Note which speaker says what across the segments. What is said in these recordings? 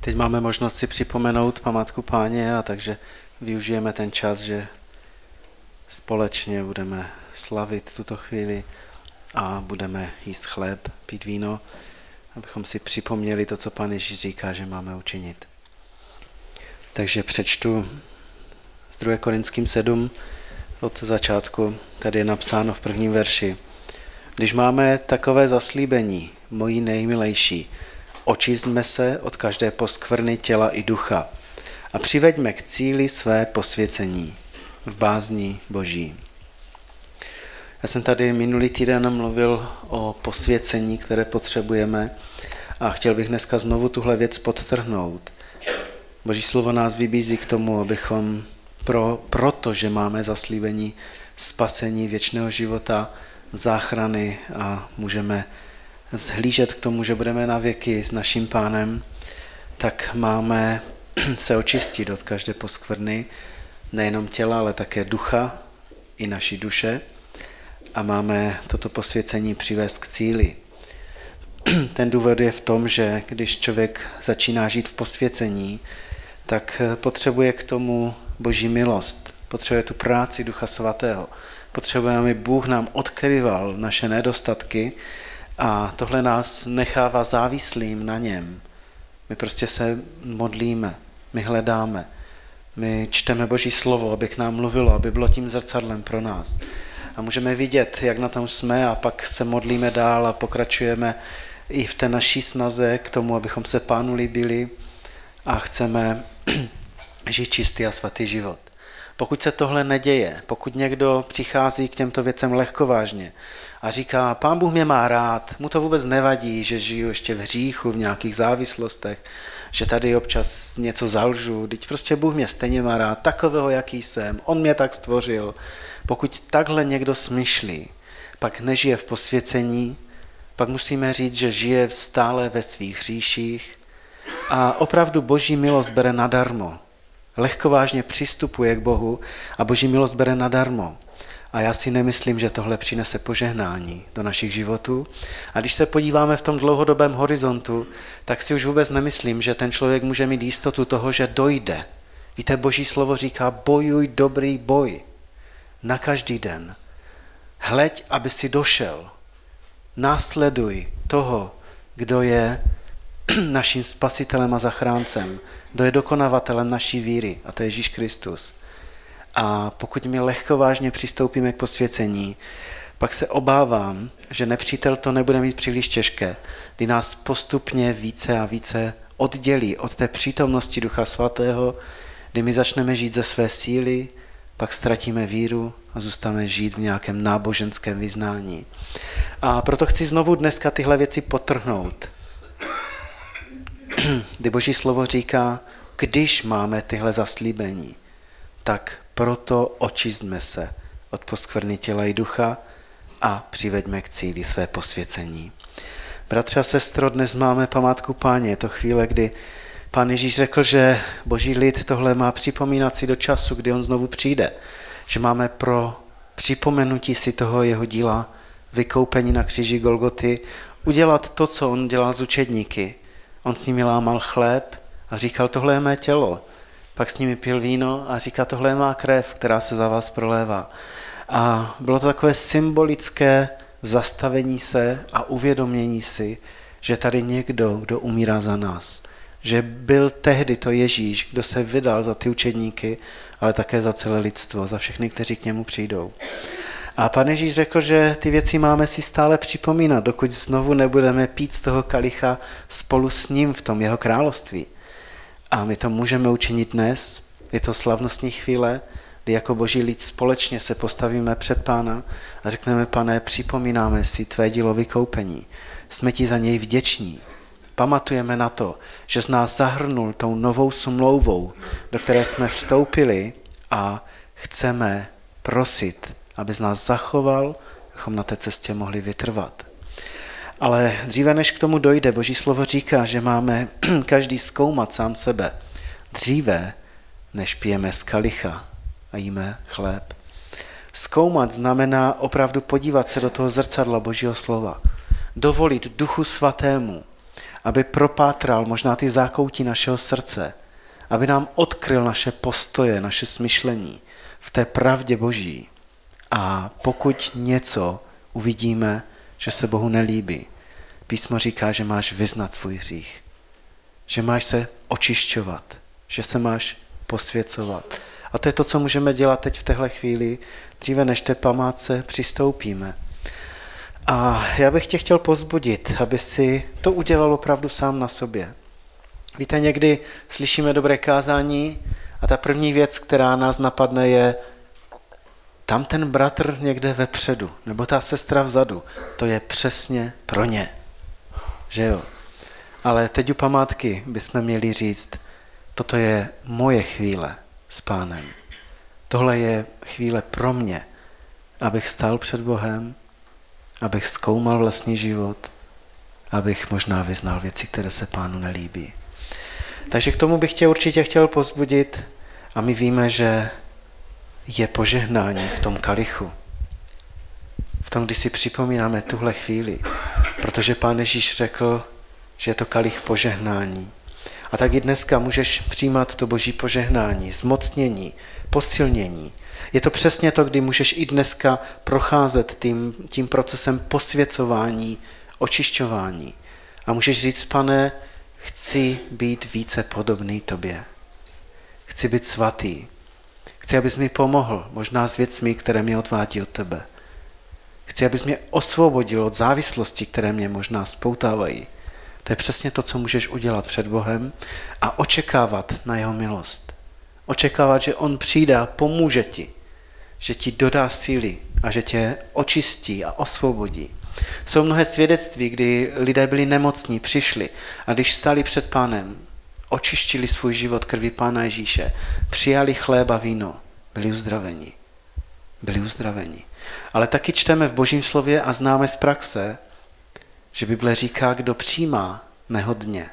Speaker 1: Teď máme možnost si připomenout památku Páně, a takže využijeme ten čas, že společně budeme slavit tuto chvíli a budeme jíst chléb, pít víno, abychom si připomněli to, co Pán Ježíš říká, že máme učinit. Takže přečtu z 2. Korinským 7 od začátku. Tady je napsáno v prvním verši. Když máme takové zaslíbení, moji nejmilejší, očistme se od každé poskvrny těla i ducha a přiveďme k cíli své posvěcení v bázni Boží. Já jsem tady minulý týden mluvil o posvěcení, které potřebujeme, a chtěl bych dneska znovu tuhle věc podtrhnout. Boží slovo nás vybízí k tomu, abychom protože máme zaslíbení spasení věčného života, záchrany a můžeme vzhlížet k tomu, že budeme na věky s naším Pánem, tak máme se očistit od každé poskvrny, nejenom těla, ale také ducha i naší duše, a máme toto posvěcení přivést k cíli. Ten důvod je v tom, že když člověk začíná žít v posvěcení, tak potřebuje k tomu Boží milost, potřebuje tu práci Ducha Svatého, potřebujeme, aby Bůh nám odkryval naše nedostatky, a tohle nás nechává závislým na něm. My prostě se modlíme, my hledáme, my čteme Boží slovo, aby k nám mluvilo, aby bylo tím zrcadlem pro nás. A můžeme vidět, jak na tom jsme, a pak se modlíme dál a pokračujeme i v té naší snaze k tomu, abychom se Pánu líbili a chceme žít čistý a svatý život. Pokud se tohle neděje, pokud někdo přichází k těmto věcem lehkovážně a říká, Pán Bůh mě má rád, mu to vůbec nevadí, že žiju ještě v hříchu, v nějakých závislostech, že tady občas něco zalžu, teď prostě Bůh mě stejně má rád, takového, jaký jsem, on mě tak stvořil. Pokud takhle někdo smýšlí, pak nežije v posvěcení, pak musíme říct, že žije stále ve svých hříších a opravdu Boží milost bere nadarmo. Lehkovážně přistupuje k Bohu a Boží milost bere nadarmo. A já si nemyslím, že tohle přinese požehnání do našich životů. A když se podíváme v tom dlouhodobém horizontu, tak si už vůbec nemyslím, že ten člověk může mít jistotu toho, že dojde. Víte, Boží slovo říká, bojuj dobrý boj na každý den. Hleď, aby si došel. Následuj toho, kdo je naším spasitelem a zachráncem, kdo je dokonavatelem naší víry, a to je Ježíš Kristus. A pokud my lehkovážně přistoupíme k posvěcení, pak se obávám, že nepřítel to nebude mít příliš těžké, kdy nás postupně více a více oddělí od té přítomnosti Ducha Svatého, kdy my začneme žít ze své síly, pak ztratíme víru a zůstaneme žít v nějakém náboženském vyznání. A proto chci znovu dneska tyhle věci podtrhnout. Kdy Boží slovo říká, když máme tyhle zaslíbení, tak proto očistme se od poskvrny těla i ducha a přiveďme k cíli své posvěcení. Bratře a sestro, dnes máme památku Páně. Je to chvíle, kdy Pán Ježíš řekl, že Boží lid tohle má připomínat si do času, kdy on znovu přijde. Že máme pro připomenutí si toho jeho díla, vykoupení na kříži Golgoty, udělat to, co on dělal s učedníky. On s nimi lámal chléb a říkal, tohle je mé tělo. Pak s nimi pil víno a říká, tohle je má krev, která se za vás prolévá. A bylo to takové symbolické zastavení se a uvědomění si, že tady někdo, kdo umírá za nás. Že byl tehdy to Ježíš, kdo se vydal za ty učedníky, ale také za celé lidstvo, za všechny, kteří k němu přijdou. A Pán Ježíš řekl, že ty věci máme si stále připomínat, dokud znovu nebudeme pít z toho kalicha spolu s ním v tom jeho království. A my to můžeme učinit dnes. Je to slavnostní chvíle, kdy jako Boží lid společně se postavíme před Pána a řekneme, Pane, připomínáme si tvé dílo vykoupení. Jsme ti za něj vděční. Pamatujeme na to, že z nás zahrnul tou novou smlouvou, do které jsme vstoupili, a chceme prosit, aby z nás zachoval, abychom na té cestě mohli vytrvat. Ale dříve než k tomu dojde, Boží slovo říká, že máme každý zkoumat sám sebe. Dříve, než pijeme z kalicha a jíme chléb. Zkoumat znamená opravdu podívat se do toho zrcadla Božího slova. Dovolit Duchu Svatému, aby propátral možná ty zákoutí našeho srdce, aby nám odkryl naše postoje, naše smyšlení v té pravdě Boží. A pokud něco uvidíme, že se Bohu nelíbí, písmo říká, že máš vyznat svůj hřích, že máš se očišťovat, že se máš posvěcovat. A to je to, co můžeme dělat teď v téhle chvíli, dříve než té památce přistoupíme. A já bych tě chtěl povzbudit, aby si to udělal opravdu sám na sobě. Víte, někdy slyšíme dobré kázání a ta první věc, která nás napadne, je tam ten bratr někde vepředu, nebo ta sestra vzadu. To je přesně pro ně. Že jo? Ale teď u památky bychom měli říct, toto je moje chvíle s Pánem. Tohle je chvíle pro mě, abych stál před Bohem, abych zkoumal vlastní život, abych možná vyznal věci, které se Pánu nelíbí. Takže k tomu bych tě určitě chtěl povzbudit a my víme, že je požehnání v tom kalichu. V tom, když si připomínáme tuhle chvíli, protože Pán Ježíš řekl, že je to kalich požehnání. A tak i dneska můžeš přijímat to Boží požehnání, zmocnění, posilnění. Je to přesně to, kdy můžeš i dneska procházet tím procesem posvěcování, očišťování. A můžeš říct, Pane, chci být více podobný tobě. Chci být svatý. Chci, abys mi pomohl, možná s věcmi, které mě odvádí od tebe. Chci, abys mě osvobodil od závislosti, které mě možná spoutávají. To je přesně to, co můžeš udělat před Bohem a očekávat na jeho milost. Očekávat, že on přijde a pomůže ti, že ti dodá síly a že tě očistí a osvobodí. Jsou mnohé svědectví, kdy lidé byli nemocní, přišli a když stáli před Pánem, očištili svůj život krví Pána Ježíše, přijali chléb a víno, byli uzdraveni. Byli uzdraveni. Ale taky čteme v Božím slově a známe z praxe, že Bible říká, kdo přijímá nehodně,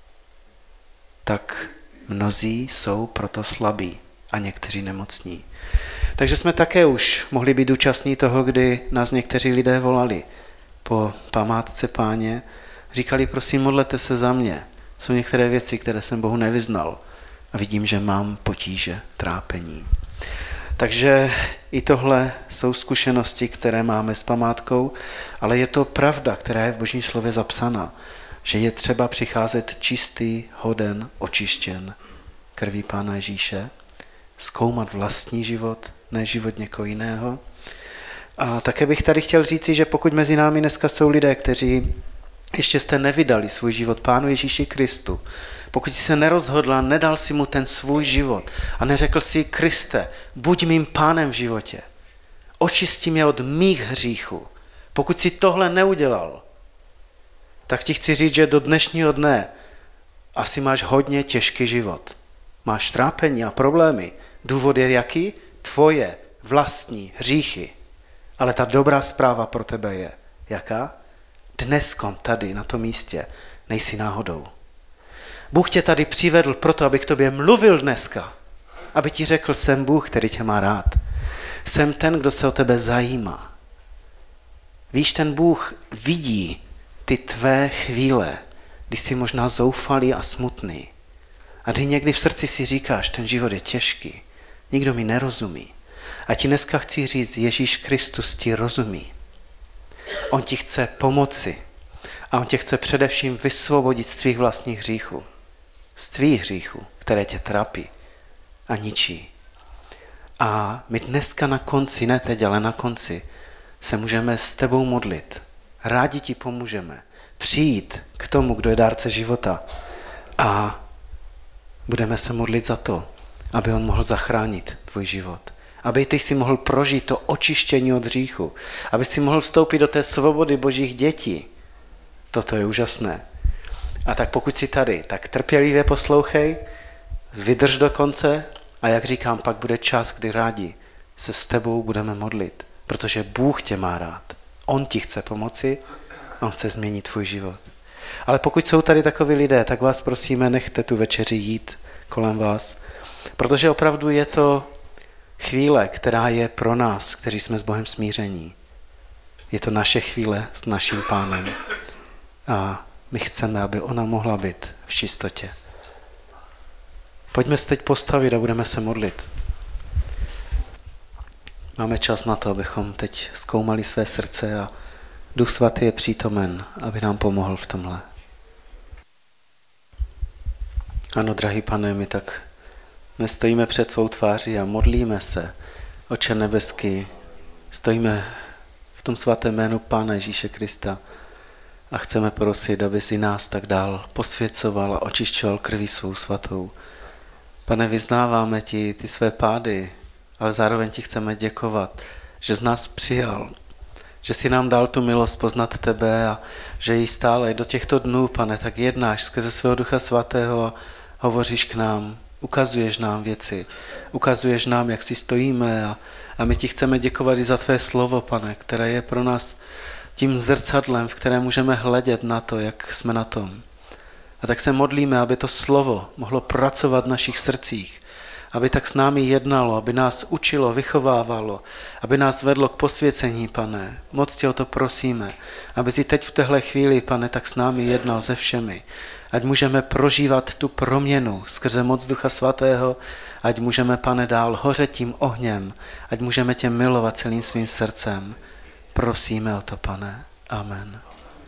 Speaker 1: tak mnozí jsou proto slabí a někteří nemocní. Takže jsme také už mohli být účastní toho, kdy nás někteří lidé volali po památce Páně, říkali, prosím, modlete se za mě. Jsou některé věci, které jsem Bohu nevyznal a vidím, že mám potíže, trápení. Takže i tohle jsou zkušenosti, které máme s památkou, ale je to pravda, která je v Božím slově zapsaná, že je třeba přicházet čistý, hoden, očištěn krví Pána Ježíše, zkoumat vlastní život, ne život někoho jiného. A také bych tady chtěl říci, že pokud mezi námi dneska jsou lidé, kteří ještě jste nevydali svůj život Pánu Ježíši Kristu, pokud jsi se nerozhodl, nedal si mu ten svůj život a neřekl si, Kriste, buď mým pánem v životě, očisti mě od mých hříchů. Pokud si tohle neudělal, tak ti chci říct, že do dnešního dne asi máš hodně těžký život. Máš trápení a problémy. Důvod je jaký? Tvoje vlastní hříchy. Ale ta dobrá zpráva pro tebe je jaká? Dneskom tady na tom místě nejsi náhodou. Bůh tě tady přivedl proto, aby k tobě mluvil dneska. Aby ti řekl, jsem Bůh, který tě má rád. Jsem ten, kdo se o tebe zajímá. Víš, ten Bůh vidí ty tvé chvíle, kdy jsi možná zoufalý a smutný. A kdy někdy v srdci si říkáš, ten život je těžký, nikdo mi nerozumí. A ti dneska chci říct, Ježíš Kristus ti rozumí. On ti chce pomoci a on tě chce především vysvobodit z tvých vlastních hříchů. Z tvých hříchů, které tě trápí a ničí. A my dneska na konci, ne teď, ale na konci, se můžeme s tebou modlit. Rádi ti pomůžeme přijít k tomu, kdo je dárce života a budeme se modlit za to, aby on mohl zachránit tvůj život. Aby ty si mohl prožít to očištění od hříchu. Aby si mohl vstoupit do té svobody Božích dětí. Toto je úžasné. A tak pokud jsi tady, tak trpělivě poslouchej, vydrž do konce a jak říkám, pak bude čas, kdy rádi se s tebou budeme modlit. Protože Bůh tě má rád. On ti chce pomoci, on chce změnit tvůj život. Ale pokud jsou tady takoví lidé, tak vás prosíme, nechte tu večeři jít kolem vás. Protože opravdu je to chvíle, která je pro nás, kteří jsme s Bohem smíření. Je to naše chvíle s naším Pánem. A My chceme, aby ona mohla být v čistotě. Pojďme se teď postavit a budeme se modlit. Máme čas na to, abychom teď zkoumali své srdce a Duch Svatý je přítomen, aby nám pomohl v tomhle. Ano, drahý Pane, my tak nestojíme před tvou tváří a modlíme se, Otče nebeský, stojíme v tom svatém jménu Pána Ježíše Krista a chceme prosit, aby si nás tak dál posvěcoval a očišťoval krví svou svatou. Pane, vyznáváme ti ty své pády, ale zároveň ti chceme děkovat, že z nás přijal, že si nám dal tu milost poznat tebe a že ji stále do těchto dnů, Pane, tak jednáš skrze svého Ducha Svatého a hovoříš k nám, ukazuješ nám věci, ukazuješ nám, jak si stojíme a my ti chceme děkovat i za tvé slovo, Pane, které je pro nás tím zrcadlem, v kterém můžeme hledět na to, jak jsme na tom. A tak se modlíme, aby to slovo mohlo pracovat v našich srdcích, aby tak s námi jednalo, aby nás učilo, vychovávalo, aby nás vedlo k posvěcení, Pane. Moc tě o to prosíme, aby si teď v téhle chvíli, Pane, tak s námi jednal se všemi. Ať můžeme prožívat tu proměnu skrze moc Ducha Svatého, ať můžeme, Pane, dál hořet tím ohněm, ať můžeme tě milovat celým svým srdcem. Prosíme o to, Pane. Amen.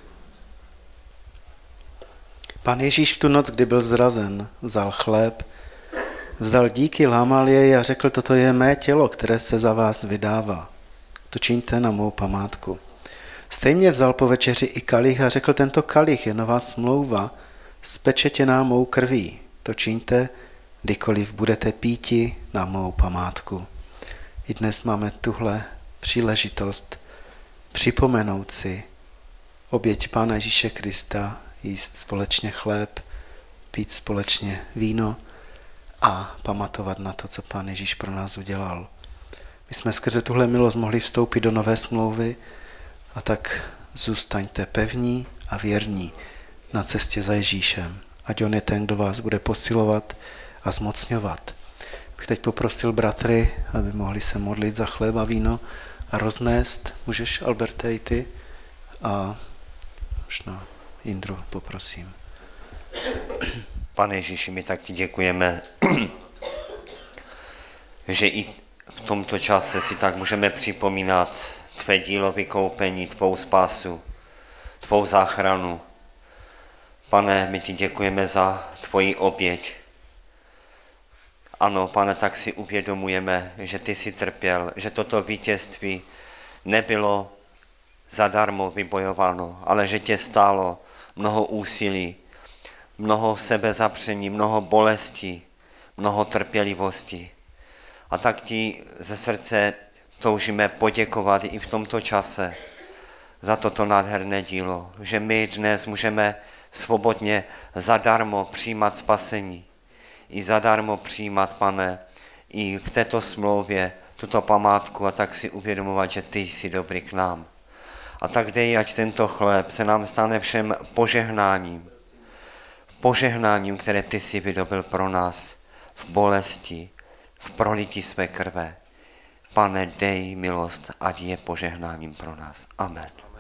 Speaker 1: Pán Ježíš v tu noc, kdy byl zrazen, vzal chléb, vzdal díky, lámal jej a řekl, toto je mé tělo, které se za vás vydává. To čiňte na mou památku. Stejně vzal po večeři i kalich a řekl, tento kalich je nová smlouva, spečetěná mou krví. To čiňte, kdykoliv budete píti na mou památku. I dnes máme tuhle příležitost připomenout si oběť Pána Ježíše Krista, jíst společně chléb, pít společně víno a pamatovat na to, co Pán Ježíš pro nás udělal. My jsme skrze tuhle milost mohli vstoupit do nové smlouvy a tak zůstaňte pevní a věrní na cestě za Ježíšem. Ať on je ten, kdo vás bude posilovat a zmocňovat. Bych teď poprosil bratry, aby mohli se modlit za chléb a víno a roznést. Můžeš, Alberte, i ty? A možná Jindru poprosím.
Speaker 2: Pane Ježíši, my taky děkujeme, že i v tomto čase si tak můžeme připomínat tvé dílo vykoupení, tvou spásu, tvou záchranu. Pane, my ti děkujeme za tvoji oběť. Ano, Pane, tak si uvědomujeme, že ty jsi trpěl, že toto vítězství nebylo zadarmo vybojováno, ale že tě stálo mnoho úsilí, mnoho sebezapření, mnoho bolesti, mnoho trpělivosti. A tak ti ze srdce toužíme poděkovat i v tomto čase za toto nádherné dílo, že my dnes můžeme svobodně zadarmo přijímat spasení, i zadarmo přijímat, Pane, i v této smlouvě tuto památku a tak si uvědomovat, že ty jsi dobrý k nám. A tak dej, ať tento chléb se nám stane všem požehnáním, které ty jsi vydobil pro nás v bolesti, v prolití své krve. Pane, dej milost, ať je požehnáním pro nás. Amen.